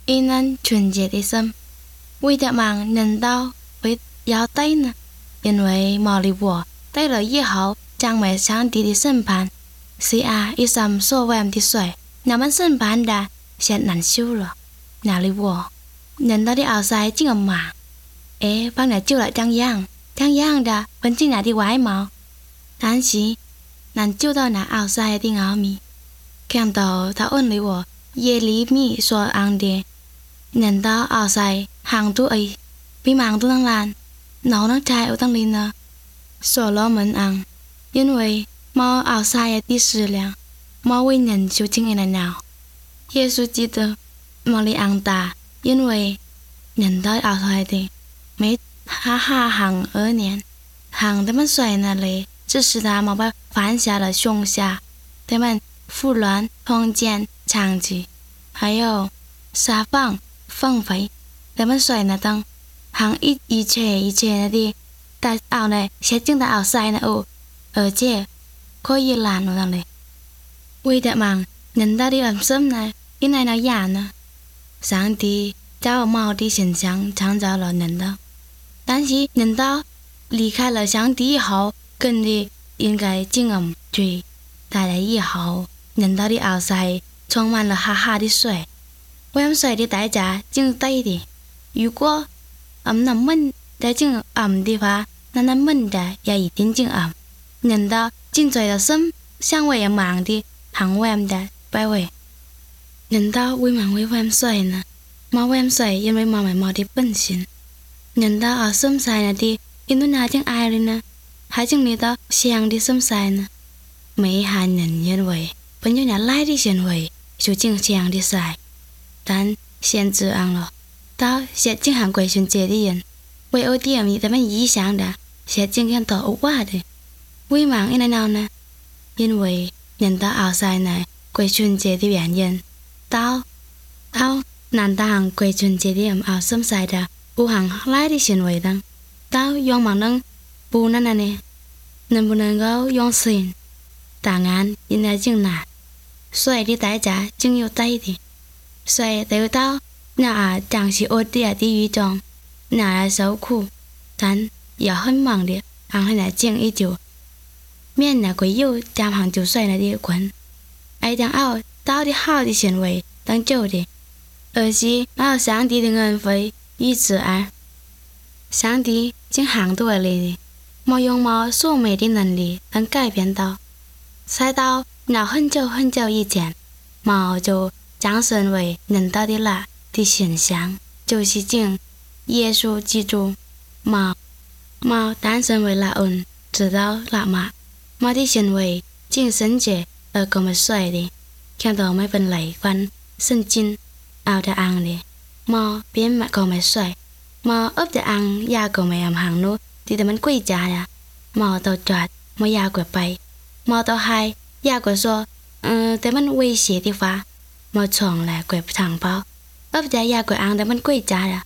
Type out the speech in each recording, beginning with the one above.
因咱纯洁的心，为的忙能到会要带呢？因为毛利我带了以后，将为上帝的审判，是一sam所谓的水，那么审判的sẽ难受了。哪里我能到的后世真咁忙，帮你照来张样的，本正那的歪毛，但是难照到那后世的后面，看到他问了我耶利米所讲的，能到后世行都比忙都能烂，脑能trái ở tăng linh呢，所罗门讲，因为冇后世的事了，冇为人修正的nào，耶稣基督冇嚟昂大，因为人到后世的没哈行2年，行他们水那里，只是他冇把犯下了凶杀，他们胡乱通奸娼妓，还有撒谎放肥，他们水那等行一切那啲，但后呢，sẽ正在后世呢而且可以烂我那里，为的忙人到的暗心呢，因为那样呢。上帝照猫的形象创造了人道，但是人道离开了上帝以后，跟的应该进暗罪带来以后，人道的后世充满了哈的水，为暗水的代价真低的。如果暗那闷在真暗的话，那闷的也一定真暗。人道真罪的心，相为忙的行为的败坏。人道为忙为暗水呢？冇暗水，因为冇冇的本性。人道心晒那啲，因为那正爱了呢，还正你到想的心晒呢。每汉人认为，本有那来的行为，就正想的晒，但先知安了，到sẽ正行归顺节的人，为欧点你他们意想的，sẽ正看到无话的。为忙因为nào呢？因为人道后世呢，归顺节的原因。到难当归顺节的后心晒的，有行来的行为等，到用忙能不能呢？能不能够用心？答案应该正难，所以的代价正有低的，所以得到那将是恶的语中，那受苦，但也很忙的，行来正一就，免那鬼有将行就衰那的困，当后到的好的行为当做的。而是上帝的恩惠与慈爱，上帝正行到嚟的，冇用冇所美的能力能改变到，才到那很久以前，冇就降生为人道的啦的形象，就是正耶稣基督，冇诞生为啦恩，直到啦嘛，冇的行为正圣洁而咁么帅的，看到ไม่เป็นไรกัน圣经。ao đã ăn đi, mò biến mặt còn mày xoay, mò ấp đã ăn da còn mày làm hàng nốt, thì tụi mình quay trả ra, mò tàu chọt, mò da của bay, mò tàu hai, da của so, tụi mình quay xí đi phá, mò chọn là của thằng bao, ấp đã da của ăn tụi mình quay trả ra,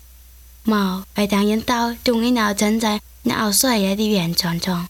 mò ai đang nhân tao chung cái nào chân dài, nào xoay ở đi biển tròn tròn,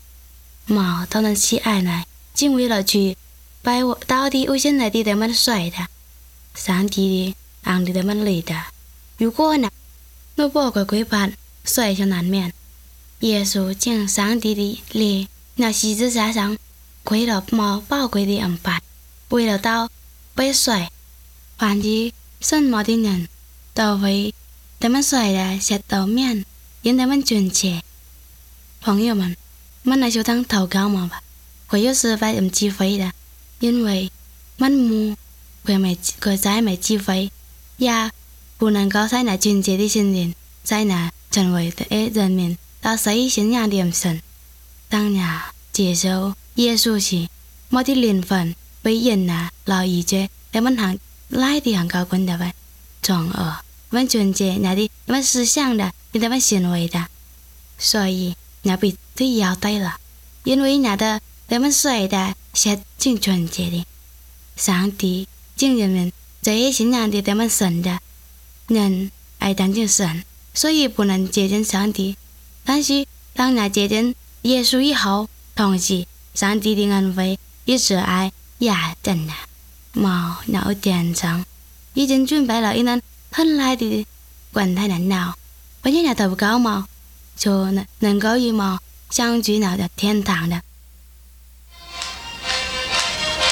mò tao nên xí ai này, chỉ vì là chuyện, bay tao đi ui chân này đi tụi mình xoay ra, sáng đi ăn thìมันเลยด่า如果นะ我不会规范所以就难免耶稣将上帝的力那十字架上亏了毛宝贵的恩办为了到被水凡是信毛的人都会他们水的sẽ到面因他们尊敬朋友们มัน来就当祷告嘛吧我有时会机会的因为มันมู佢在没机会呀，不能够在那纯洁的心灵，在那成为的人民，到谁信仰的神，当然接受耶稣是我的灵魂被人劳役着，他们行来的行高官的呗，从而我们纯洁那的我们思想的，他们行为的，所以那必须要对了，因为那的他们水的是真纯洁的，上帝正人民。这些信仰的他们神的人爱当敬神，所以不能接近上帝。但是当那接近耶稣以后，同时上帝的恩惠与慈爱也真的冇那点上，已经准备了一人很来的关太难闹，而且那头高嘛，就能够与嘛相聚到的天堂的。